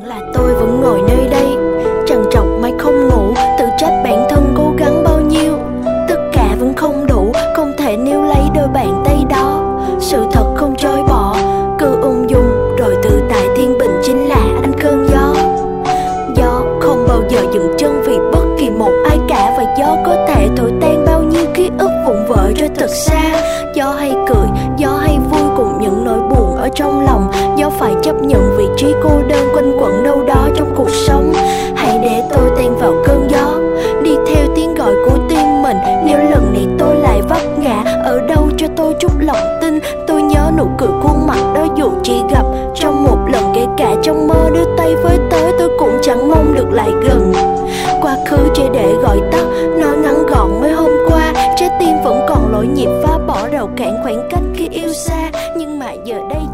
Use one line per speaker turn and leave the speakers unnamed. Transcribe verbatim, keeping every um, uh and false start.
là tôi vẫn ngồi nơi đây, trằn trọc mãi không ngủ, tự trách bản thân cố gắng bao nhiêu. Tất cả vẫn không đủ, không thể níu lấy đôi bàn tay đó. Sự thật không chối bỏ, cứ ung dung rồi tự tại thiên bình chính là anh cơn gió. Gió không bao giờ dừng chân vì bất kỳ một ai cả, và gió có thể thổi tan bao nhiêu ký ức vụn vỡ cho thật xa. Gió hay cười, gió hay vui cùng những nỗi buồn ở trong lòng. Gió phải chấp nhận vị trí cô đơn quanh quẩn đâu đó trong cuộc sống. Hãy để tôi tan vào cơn gió, đi theo tiếng gọi của tim mình. Nếu lần này tôi lại vấp ngã, ở đâu cho tôi chút lòng tin. Tôi nhớ nụ cười khuôn mặt đó dù chỉ gặp trong một lần, kể cả trong mơ đưa tay với tới tôi cũng chẳng mong được lại gần. Quá khứ chỉ để gọi tắt, nó ngắn gọn mới hôm qua. Trái tim vẫn còn lỗi nhịp phá bỏ rào cản khoảng cách khi yêu xa, nhưng mà giờ đây